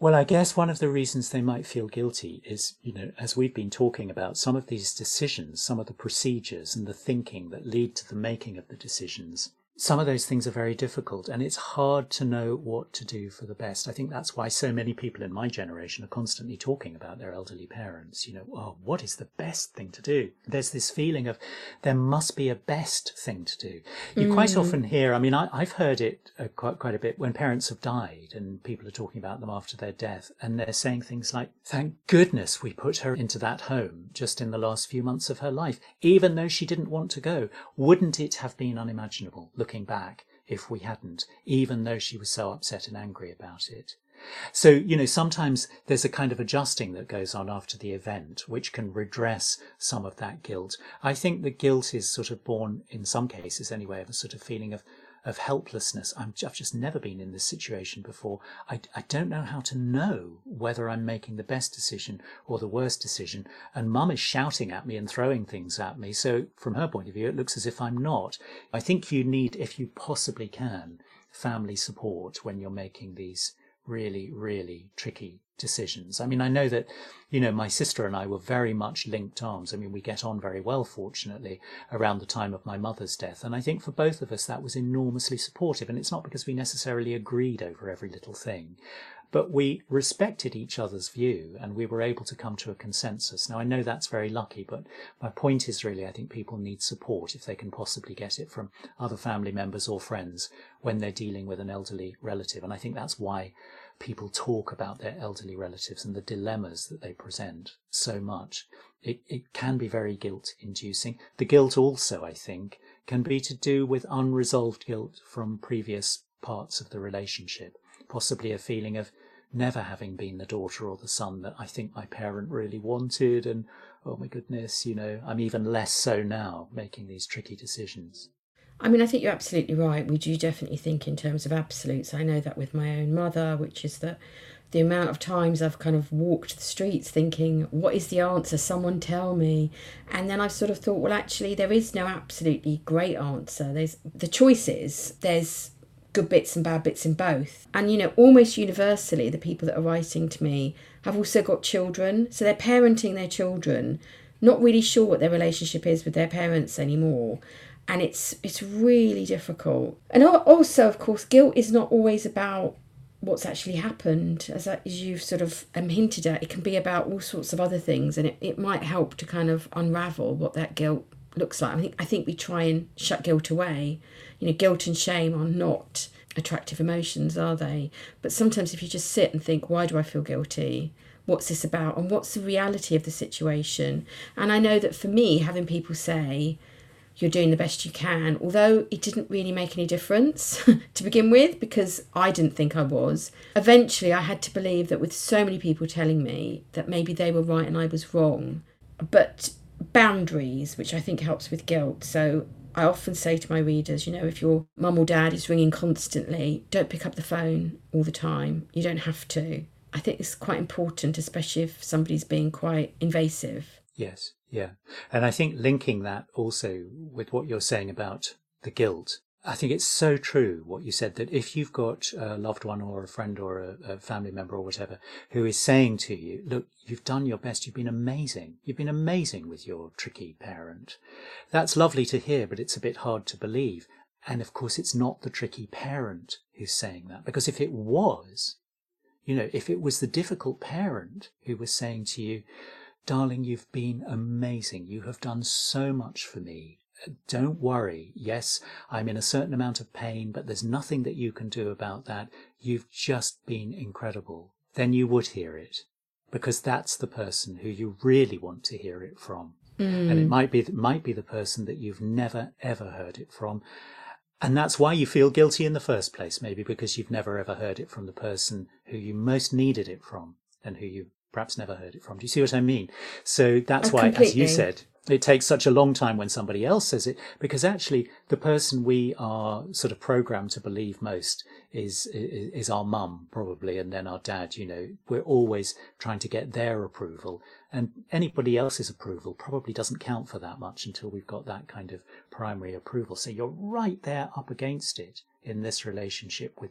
Well, I guess one of the reasons they might feel guilty is, you know, as we've been talking about, some of these decisions, some of the procedures and the thinking that lead to the making of the decisions, some of those things are very difficult, and it's hard to know what to do for the best. I think that's why so many people in my generation are constantly talking about their elderly parents. You know, oh, what is the best thing to do? There's this feeling of there must be a best thing to do. You mm. quite often hear, I mean, I, I've heard it uh, quite, quite a bit when parents have died and people are talking about them after their death, and they're saying things like, thank goodness we put her into that home just in the last few months of her life, even though she didn't want to go. Wouldn't it have been unimaginable, looking back, if we hadn't, even though she was so upset and angry about it? So, you know, sometimes there's a kind of adjusting that goes on after the event, which can redress some of that guilt. I think the guilt is sort of born, in some cases anyway, of a sort of feeling of of helplessness. I'm, I've just never been in this situation before. I, I don't know how to know whether I'm making the best decision or the worst decision. And Mum is shouting at me and throwing things at me. So from her point of view, it looks as if I'm not. I think you need, if you possibly can, family support when you're making these really, really tricky decisions. I mean, I know that, you know, my sister and I were very much linked arms. I mean, we get on very well, fortunately, around the time of my mother's death. And I think for both of us, that was enormously supportive. And it's not because we necessarily agreed over every little thing, but we respected each other's view and we were able to come to a consensus. Now, I know that's very lucky, but my point is really, I think people need support if they can possibly get it from other family members or friends when they're dealing with an elderly relative. And I think that's why people talk about their elderly relatives and the dilemmas that they present so much. It, it can be very guilt-inducing. The guilt also, I think, can be to do with unresolved guilt from previous parts of the relationship, possibly a feeling of never having been the daughter or the son that I think my parent really wanted, and oh my goodness, you know, I'm even less so now making these tricky decisions. I mean, I think you're absolutely right. We do definitely think in terms of absolutes. I know that with my own mother, which is that the amount of times I've kind of walked the streets thinking, what is the answer? Someone tell me. And then I've sort of thought, well, actually, there is no absolutely great answer. There's the choices. There's good bits and bad bits in both. And, you know, almost universally, the people that are writing to me have also got children. So they're parenting their children, not really sure what their relationship is with their parents anymore. And it's it's really difficult. And also, of course, guilt is not always about what's actually happened. As, I, as you've sort of um, hinted at, it can be about all sorts of other things. And it, it might help to kind of unravel what that guilt looks like. I think, I think we try and shut guilt away. You know, guilt and shame are not attractive emotions, are they? But sometimes if you just sit and think, why do I feel guilty? What's this about? And what's the reality of the situation? And I know that for me, having people say, you're doing the best you can, although it didn't really make any difference to begin with, because I didn't think I was. Eventually, I had to believe that with so many people telling me that maybe they were right and I was wrong. But boundaries, which I think helps with guilt. So I often say to my readers, you know, if your mum or dad is ringing constantly, don't pick up the phone all the time. You don't have to. I think it's quite important, especially if somebody's being quite invasive. Yes. Yeah. And I think linking that also with what you're saying about the guilt, I think it's so true what you said, that if you've got a loved one or a friend or a, a family member or whatever who is saying to you, look, you've done your best, you've been amazing, you've been amazing with your tricky parent. That's lovely to hear, but it's a bit hard to believe. And of course, it's not the tricky parent who's saying that, because if it was, you know, if it was the difficult parent who was saying to you, darling, you've been amazing. You have done so much for me. Don't worry. Yes, I'm in a certain amount of pain, but there's nothing that you can do about that. You've just been incredible. Then you would hear it, because that's the person who you really want to hear it from. Mm. And it might be, it might be the person that you've never, ever heard it from. And that's why you feel guilty in the first place, maybe because you've never, ever heard it from the person who you most needed it from and who you perhaps never heard it from. Do you see what I mean? So that's oh, why, completely. as you said, it takes such a long time when somebody else says it, because actually the person we are sort of programmed to believe most is, is, is our mum, probably, and then our dad. You know, we're always trying to get their approval, and anybody else's approval probably doesn't count for that much until we've got that kind of primary approval. So you're right there up against it in this relationship with this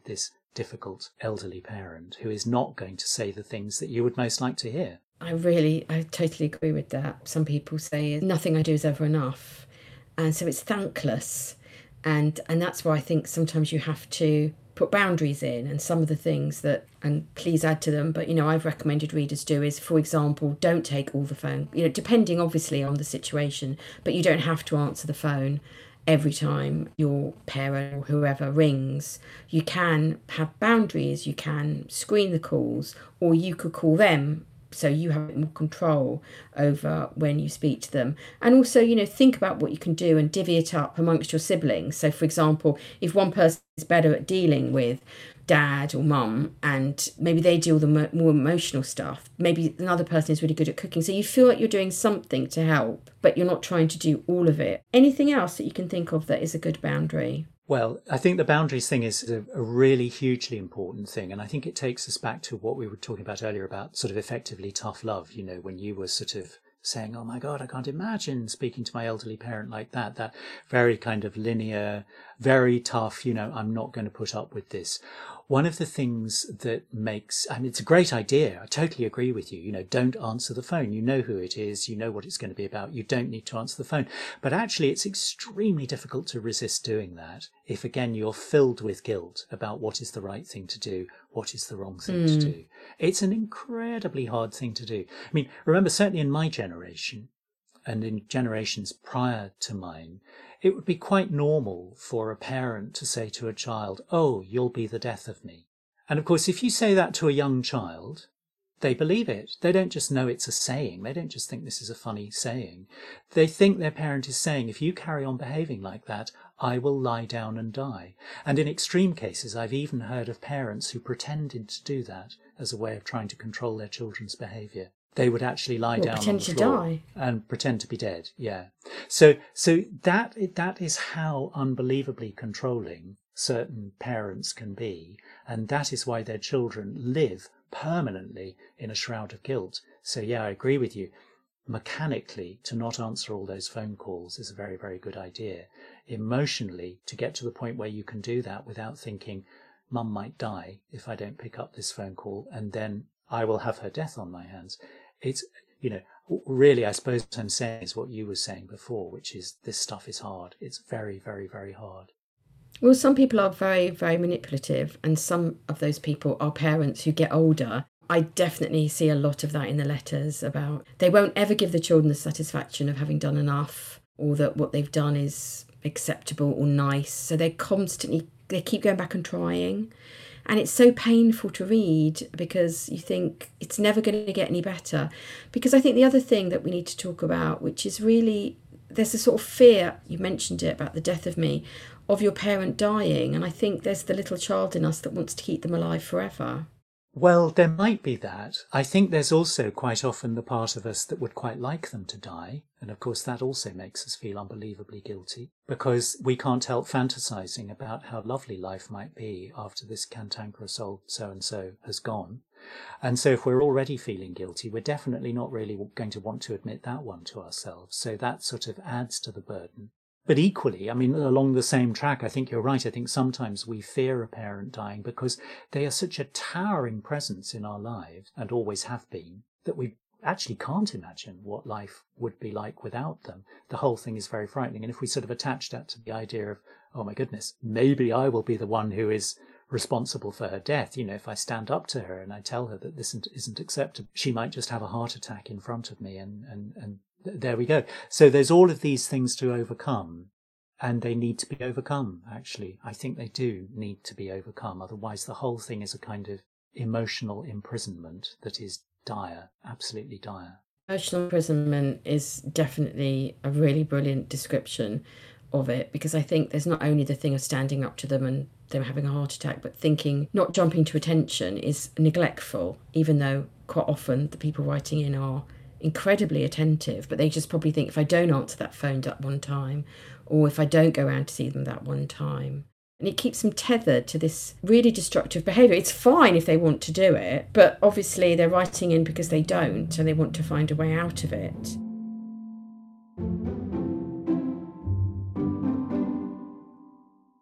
difficult elderly parent who is not going to say the things that you would most like to hear. I really, I totally agree with that. Some people say nothing I do is ever enough. And so it's thankless. And and that's why I think sometimes you have to put boundaries in, and some of the things that, and please add to them, but, you know, I've recommended readers do is, for example, don't take all the phone, you know, depending obviously on the situation, but you don't have to answer the phone every time your parent or whoever rings. You can have boundaries, you can screen the calls, or you could call them so you have more control over when you speak to them. And also, you know, think about what you can do and divvy it up amongst your siblings. So, for example, if one person is better at dealing with dad or mum, and maybe they deal with the mo- more emotional stuff, maybe another person is really good at cooking. So you feel like you're doing something to help, but you're not trying to do all of it. Anything else that you can think of that is a good boundary? Well, I think the boundaries thing is a, a really hugely important thing. And I think it takes us back to what we were talking about earlier about sort of effectively tough love, you know, when you were sort of saying, oh my God, I can't imagine speaking to my elderly parent like that, that very kind of linear, very tough, you know, I'm not going to put up with this. One of the things that makes, I mean, it's a great idea. I totally agree with you. You know, don't answer the phone. You know who it is. You know what it's going to be about. You don't need to answer the phone. But actually, it's extremely difficult to resist doing that if, again, you're filled with guilt about what is the right thing to do, what is the wrong thing mm. to do. It's an incredibly hard thing to do. I mean, remember, certainly in my generation and in generations prior to mine, it would be quite normal for a parent to say to a child, oh, you'll be the death of me. And of course, if you say that to a young child, they believe it. They don't just know it's a saying. They don't just think this is a funny saying. They think their parent is saying, if you carry on behaving like that, I will lie down and die. And in extreme cases, I've even heard of parents who pretended to do that as a way of trying to control their children's behaviour. They would actually lie well, down on the floor die. and pretend to be dead. Yeah. So, so that that is how unbelievably controlling certain parents can be, and that is why their children live permanently in a shroud of guilt. So, yeah, I agree with you. Mechanically, to not answer all those phone calls is a very, very good idea. Emotionally, to get to the point where you can do that without thinking, Mum might die if I don't pick up this phone call, and then I will have her death on my hands. It's, you know, really, I suppose what I'm saying is what you were saying before, which is this stuff is hard. It's very, very, very hard. Well, some people are very, very manipulative, and some of those people are parents who get older. I definitely see a lot of that in the letters about they won't ever give the children the satisfaction of having done enough, or that what they've done is acceptable or nice. So they're constantly, they keep going back and trying. And it's so painful to read because you think it's never going to get any better. Because I think the other thing that we need to talk about, which is really, there's a sort of fear, you mentioned it about the death of me, of your parent dying. And I think there's the little child in us that wants to keep them alive forever. Well, there might be that. I think there's also quite often the part of us that would quite like them to die. And of course, that also makes us feel unbelievably guilty because we can't help fantasizing about how lovely life might be after this cantankerous old so-and-so has gone. And so if we're already feeling guilty, we're definitely not really going to want to admit that one to ourselves. So that sort of adds to the burden. But equally, I mean, along the same track, I think you're right. I think sometimes we fear a parent dying because they are such a towering presence in our lives and always have been that we actually can't imagine what life would be like without them. The whole thing is very frightening. And if we sort of attach that to the idea of, oh my goodness, maybe I will be the one who is responsible for her death. You know, if I stand up to her and I tell her that this isn't, isn't acceptable, she might just have a heart attack in front of me and, and, and there we go. So there's all of these things to overcome, and they need to be overcome, actually. I think they do need to be overcome. Otherwise, the whole thing is a kind of emotional imprisonment that is dire, absolutely dire. Emotional imprisonment is definitely a really brilliant description of it, because I think there's not only the thing of standing up to them and them having a heart attack, but thinking, not jumping to attention is neglectful, even though quite often the people writing in are incredibly attentive, but they just probably think if I don't answer that phone at one time, or if I don't go around to see them that one time. And it keeps them tethered to this really destructive behaviour. It's fine if they want to do it, but obviously they're writing in because they don't, and they want to find a way out of it. Any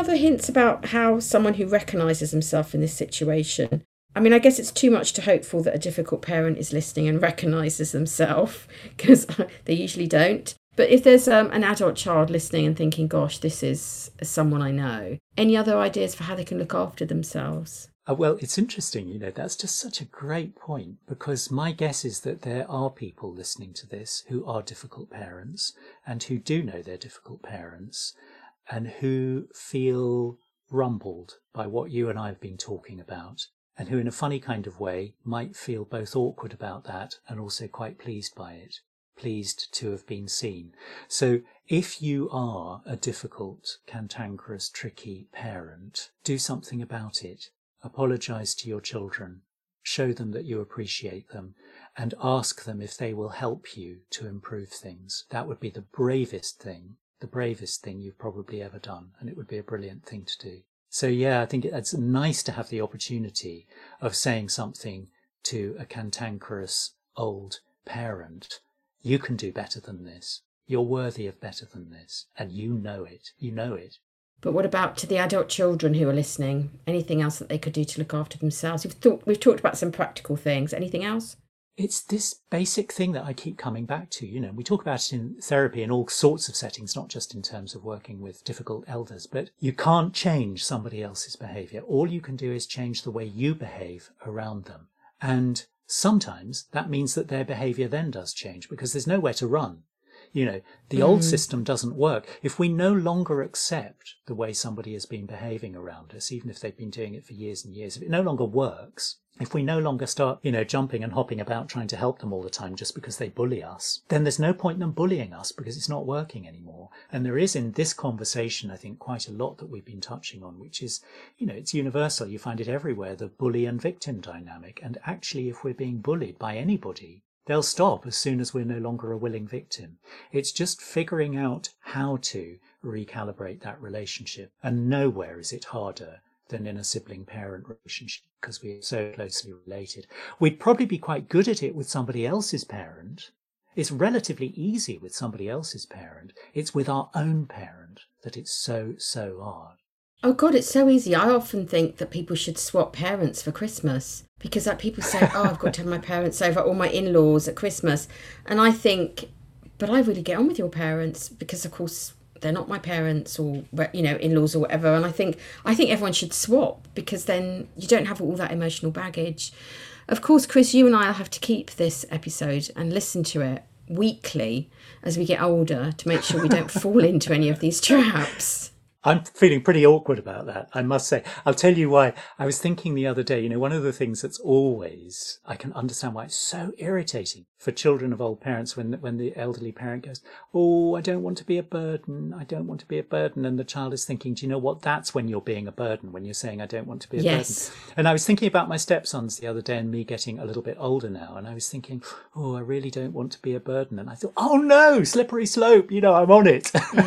other hints about how someone who recognises himself in this situation? I mean, I guess it's too much to hope for that a difficult parent is listening and recognises themselves, because they usually don't. But if there's um, an adult child listening and thinking, gosh, this is someone I know, any other ideas for how they can look after themselves? Uh, well, it's interesting, you know, that's just such a great point, because my guess is that there are people listening to this who are difficult parents and who do know they're difficult parents and who feel rumbled by what you and I have been talking about, and who in a funny kind of way might feel both awkward about that and also quite pleased by it. Pleased to have been seen. So if you are a difficult, cantankerous, tricky parent, do something about it. Apologise to your children. Show them that you appreciate them and ask them if they will help you to improve things. That would be the bravest thing, the bravest thing you've probably ever done, and it would be a brilliant thing to do. So yeah, I think it's nice to have the opportunity of saying something to a cantankerous old parent. You can do better than this. You're worthy of better than this. And you know it. You know it. But what about to the adult children who are listening? Anything else that they could do to look after themselves? We've, thought, we've talked about some practical things. Anything else? It's this basic thing that I keep coming back to. You know, we talk about it in therapy in all sorts of settings, not just in terms of working with difficult elders, but you can't change somebody else's behaviour. All you can do is change the way you behave around them. And sometimes that means that their behaviour then does change because there's nowhere to run. You know, the mm. old system doesn't work. If we no longer accept the way somebody has been behaving around us, even if they've been doing it for years and years, if it no longer works, if we no longer start, you know, jumping and hopping about trying to help them all the time just because they bully us, then there's no point in them bullying us because it's not working anymore. And there is in this conversation, I think, quite a lot that we've been touching on, which is, you know, it's universal. You find it everywhere, the bully and victim dynamic. And actually, if we're being bullied by anybody, they'll stop as soon as we're no longer a willing victim. It's just figuring out how to recalibrate that relationship. And nowhere is it harder than in a sibling-parent relationship because we're so closely related. We'd probably be quite good at it with somebody else's parent. It's relatively easy with somebody else's parent. It's with our own parent that it's so, so hard. Oh God, it's so easy. I often think that people should swap parents for Christmas because like people say, oh, I've got to have my parents over or my in-laws at Christmas. And I think, but I really get on with your parents because, of course, they're not my parents or, you know, in-laws or whatever. And I think I think everyone should swap because then you don't have all that emotional baggage. Of course, Chris, you and I will have to keep this episode and listen to it weekly as we get older to make sure we don't fall into any of these traps. I'm feeling pretty awkward about that, I must say. I'll tell you why. I was thinking the other day, you know, one of the things that's always, I can understand why it's so irritating for children of old parents when when the elderly parent goes, oh, I don't want to be a burden, I don't want to be a burden. And the child is thinking, do you know what? That's when you're being a burden, when you're saying, I don't want to be a yes. burden. And I was thinking about my stepsons the other day and me getting a little bit older now. And I was thinking, oh, I really don't want to be a burden. And I thought, oh no, slippery slope, you know, I'm on it.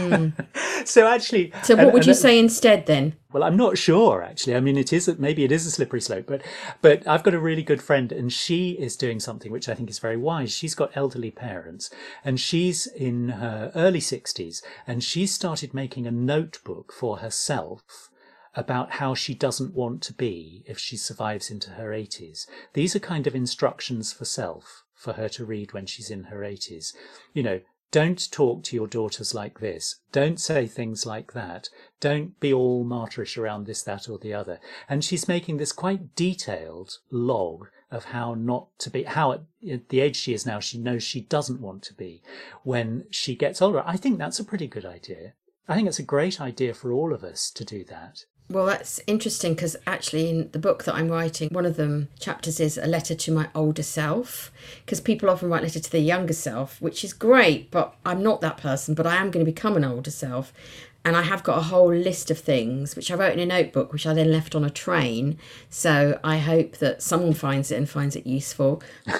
Mm. so actually... So what and, would you and, say instead then? Well, I'm not sure, actually. I mean, it is, maybe it is a slippery slope, but but I've got a really good friend and she is doing something which I think is very wise. She's got elderly parents and she's in her early sixties and she's started making a notebook for herself about how she doesn't want to be if she survives into her eighties. These are kind of instructions for self for her to read when she's in her eighties. You know, don't talk to your daughters like this. Don't say things like that. Don't be all martyrish around this, that, or the other. And she's making this quite detailed log of how not to be, how at the age she is now, she knows she doesn't want to be when she gets older. I think that's a pretty good idea. I think it's a great idea for all of us to do that. Well, that's interesting because actually in the book that I'm writing, one of them chapters is a letter to my older self, because people often write letter to their younger self, which is great, but I'm not that person, but I am going to become an older self. And I have got a whole list of things, which I wrote in a notebook, which I then left on a train. So I hope that someone finds it and finds it useful.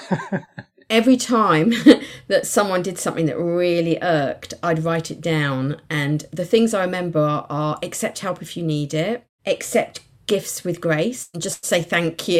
Every time that someone did something that really irked, I'd write it down. And the things I remember are, are accept help if you need it, accept gifts with grace, and just say thank you.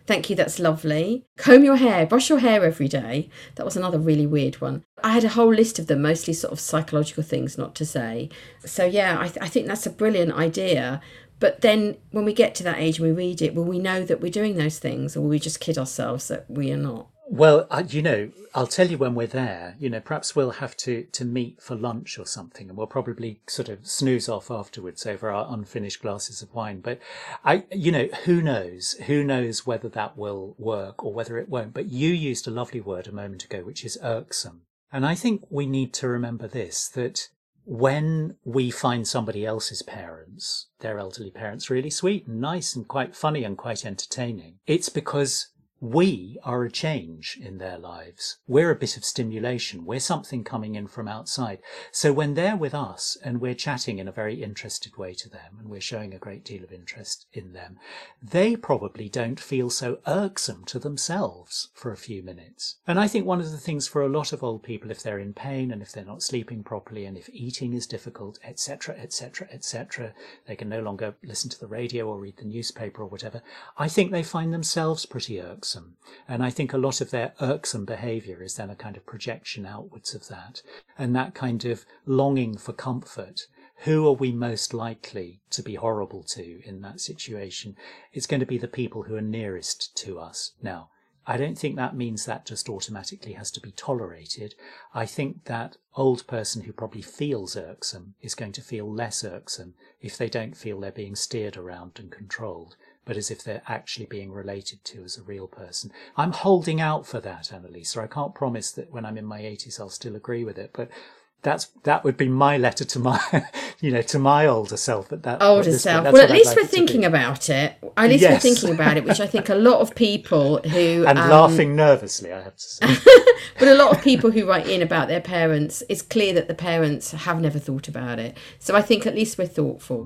Thank you, that's lovely. Comb your hair, brush your hair every day. That was another really weird one. I had a whole list of them, mostly sort of psychological things not to say. So yeah, I, th- I think that's a brilliant idea. But then when we get to that age and we read it, will we know that we're doing those things, or will we just kid ourselves that we are not? Well, uh, you know, I'll tell you when we're there. You know, perhaps we'll have to, to meet for lunch or something, and we'll probably sort of snooze off afterwards over our unfinished glasses of wine. But I, you know, who knows? Who knows whether that will work or whether it won't? But you used a lovely word a moment ago, which is irksome. And I think we need to remember this, that when we find somebody else's parents, their elderly parents, really sweet and nice and quite funny and quite entertaining, it's because we are a change in their lives. We're a bit of stimulation. We're something coming in from outside. So when they're with us and we're chatting in a very interested way to them, and we're showing a great deal of interest in them, they probably don't feel so irksome to themselves for a few minutes. And I think one of the things for a lot of old people, if they're in pain and if they're not sleeping properly and if eating is difficult, et cetera, et cetera, et cetera, they can no longer listen to the radio or read the newspaper or whatever, I think they find themselves pretty irksome. And I think a lot of their irksome behaviour is then a kind of projection outwards of that. And that kind of longing for comfort. Who are we most likely to be horrible to in that situation? It's going to be the people who are nearest to us. Now, I don't think that means that just automatically has to be tolerated. I think that old person who probably feels irksome is going to feel less irksome if they don't feel they're being steered around and controlled, but as if they're actually being related to as a real person. I'm holding out for that, Annalisa. I can't promise that when I'm in my eighties I'll still agree with it, but that's that would be my letter to my, you know, to my older self. At that older self. Well, at least like we're thinking about it. At least yes. we're thinking about it, which I think a lot of people who and um, laughing nervously, I have to say. But a lot of people who write in about their parents, it's clear that the parents have never thought about it. So I think at least we're thoughtful.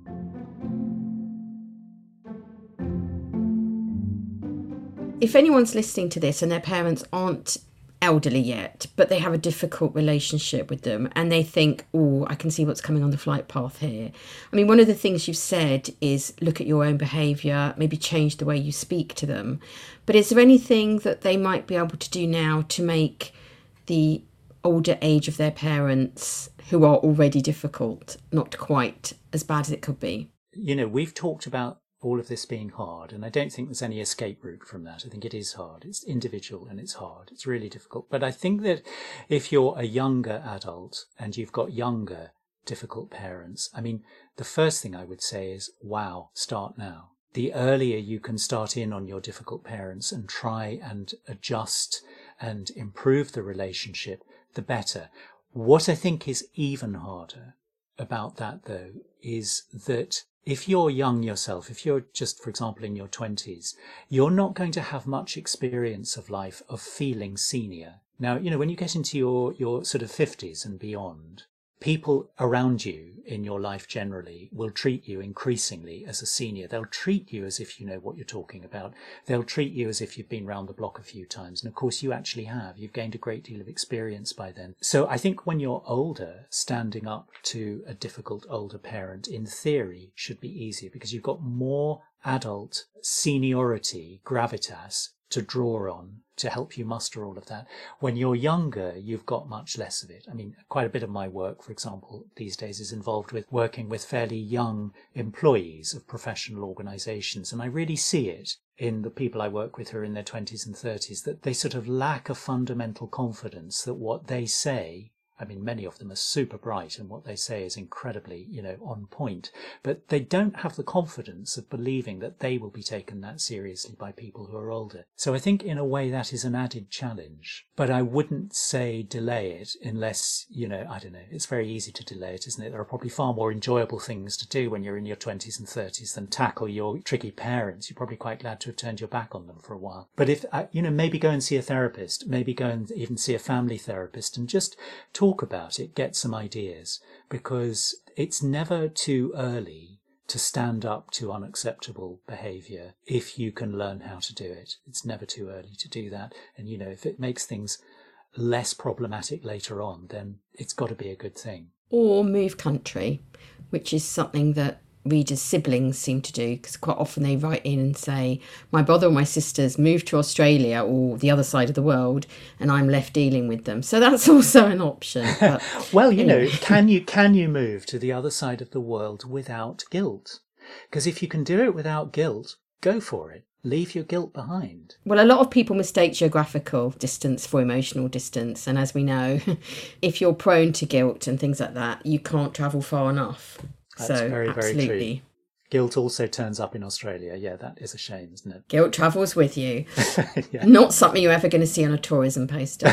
If anyone's listening to this and their parents aren't elderly yet, but they have a difficult relationship with them and they think, oh, I can see what's coming on the flight path here. I mean, one of the things you've said is look at your own behaviour, maybe change the way you speak to them. But is there anything that they might be able to do now to make the older age of their parents, who are already difficult, not quite as bad as it could be? You know, we've talked about all of this being hard, and I don't think there's any escape route from that. I think it is hard. It's individual and it's hard. It's really difficult. But I think that if you're a younger adult and you've got younger difficult parents, I mean, the first thing I would say is, wow, start now. The earlier you can start in on your difficult parents and try and adjust and improve the relationship, the better. What I think is even harder about that, though, is that if you're young yourself, if you're just, for example, in your twenties, you're not going to have much experience of life of feeling senior. Now, you know, when you get into your, your sort of fifties and beyond, people around you in your life generally will treat you increasingly as a senior. They'll treat you as if you know what you're talking about. They'll treat you as if you've been round the block a few times. And of course you actually have. You've gained a great deal of experience by then. So I think when you're older, standing up to a difficult older parent in theory should be easier because you've got more adult seniority, gravitas to draw on to help you muster all of that. When you're younger, you've got much less of it. I mean, quite a bit of my work, for example, these days is involved with working with fairly young employees of professional organisations. And I really see it in the people I work with who are in their twenties and thirties, that they sort of lack a fundamental confidence that what they say, I mean, many of them are super bright and what they say is incredibly, you know, on point, but they don't have the confidence of believing that they will be taken that seriously by people who are older. So I think in a way that is an added challenge, but I wouldn't say delay it unless, you know, I don't know, it's very easy to delay it, isn't it? There are probably far more enjoyable things to do when you're in your twenties and thirties than tackle your tricky parents. You're probably quite glad to have turned your back on them for a while. But if, uh, you know, maybe go and see a therapist, maybe go and even see a family therapist and just talk Talk about it, get some ideas, because it's never too early to stand up to unacceptable behaviour if you can learn how to do it. It's never too early to do that. And, you know, if it makes things less problematic later on, then it's got to be a good thing. Or move country, which is something that readers' siblings seem to do, because quite often they write in and say, my brother or my sisters moved to Australia or the other side of the world and I'm left dealing with them. So that's also an option. But, well, you anyway. know, can you can you move to the other side of the world without guilt? Because if you can do it without guilt, go for it. Leave your guilt behind. Well, a lot of people mistake geographical distance for emotional distance. And as we know, if you're prone to guilt and things like that, you can't travel far enough. That's so, very, absolutely. very true. Guilt also turns up in Australia. Yeah, that is a shame, isn't it? Guilt travels with you. Yeah. Not something you're ever going to see on a tourism poster.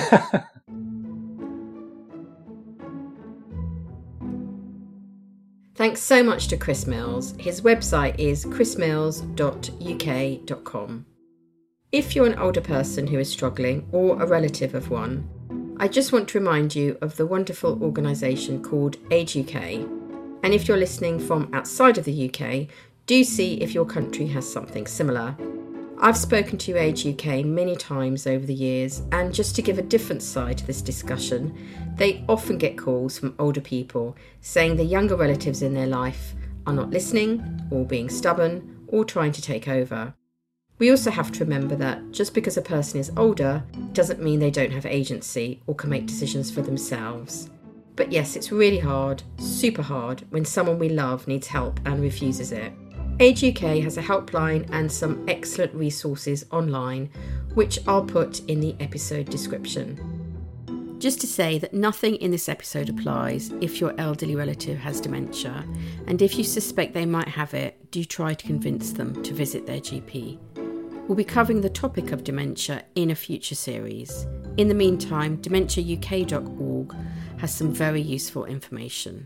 Thanks so much to Chris Mills. His website is chris mills dot u k dot com. If you're an older person who is struggling or a relative of one, I just want to remind you of the wonderful organisation called Age U K. And if you're listening from outside of the U K, do see if your country has something similar. I've spoken to Age U K many times over the years, and just to give a different side to this discussion, they often get calls from older people saying the younger relatives in their life are not listening, or being stubborn, or trying to take over. We also have to remember that just because a person is older doesn't mean they don't have agency or can make decisions for themselves. But yes, it's really hard, super hard, when someone we love needs help and refuses it. Age U K has a helpline and some excellent resources online, which I'll put in the episode description. Just to say that nothing in this episode applies if your elderly relative has dementia, and if you suspect they might have it, do try to convince them to visit their G P. We'll be covering the topic of dementia in a future series. In the meantime, dementia u k dot org has some very useful information.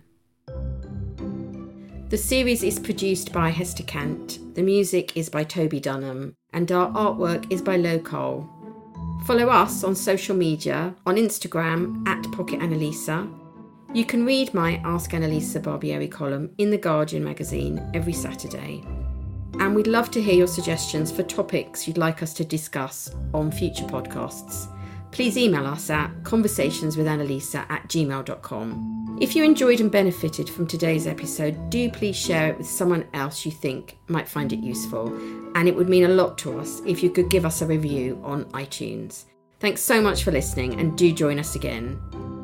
The series is produced by Hester Kant, the music is by Toby Dunham, and our artwork is by Lo Cole. Follow us on social media, on Instagram at Pocket Annalisa. You can read my Ask Annalisa Barbieri column in The Guardian magazine every Saturday. And we'd love to hear your suggestions for topics you'd like us to discuss on future podcasts. Please email us at conversationswithannalisa at gmail dot com. If you enjoyed and benefited from today's episode, do please share it with someone else you think might find it useful. And it would mean a lot to us if you could give us a review on iTunes. Thanks so much for listening, and do join us again.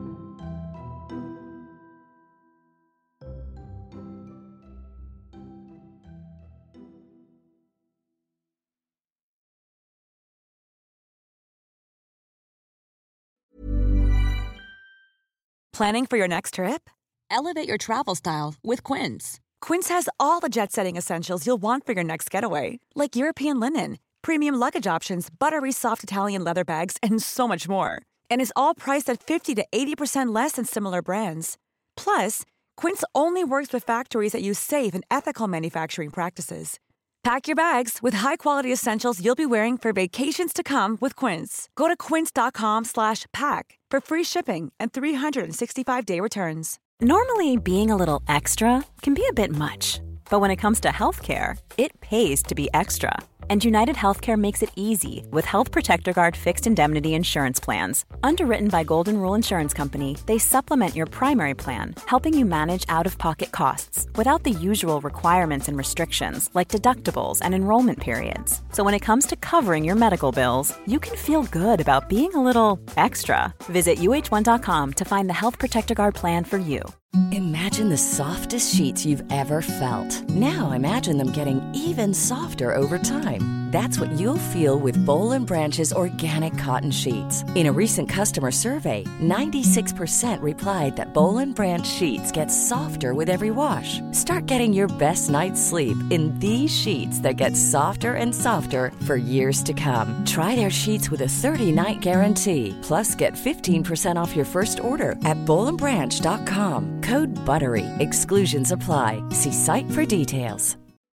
Planning for your next trip? Elevate your travel style with Quince. Quince has all the jet-setting essentials you'll want for your next getaway, like European linen, premium luggage options, buttery soft Italian leather bags, and so much more. And is all priced at fifty to eighty percent less than similar brands. Plus, Quince only works with factories that use safe and ethical manufacturing practices. Pack your bags with high-quality essentials you'll be wearing for vacations to come with Quince. Go to quince.com slash pack for free shipping and three sixty-five day returns. Normally, being a little extra can be a bit much, but when it comes to healthcare, it pays to be extra. And United Healthcare makes it easy with Health Protector Guard fixed indemnity insurance plans. Underwritten by Golden Rule Insurance Company, they supplement your primary plan, helping you manage out-of-pocket costs without the usual requirements and restrictions like deductibles and enrollment periods. So when it comes to covering your medical bills, you can feel good about being a little extra. Visit U H one dot com to find the Health Protector Guard plan for you. Imagine the softest sheets you've ever felt. Now imagine them getting even softer over time. That's what you'll feel with Boll and Branch's organic cotton sheets. In a recent customer survey, ninety-six percent replied that Boll and Branch sheets get softer with every wash. Start getting your best night's sleep in these sheets that get softer and softer for years to come. Try their sheets with a thirty-night guarantee. Plus, get fifteen percent off your first order at boll and branch dot com. Code BUTTERY. Exclusions apply. See site for details.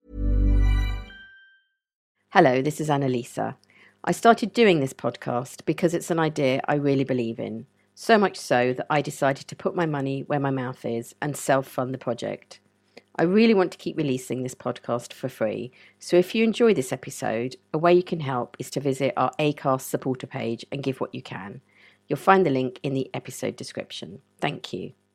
Hello, this is Annalisa. I started doing this podcast because it's an idea I really believe in. So much so that I decided to put my money where my mouth is and self-fund the project. I really want to keep releasing this podcast for free, so if you enjoy this episode, a way you can help is to visit our Acast supporter page and give what you can. You'll find the link in the episode description. Thank you.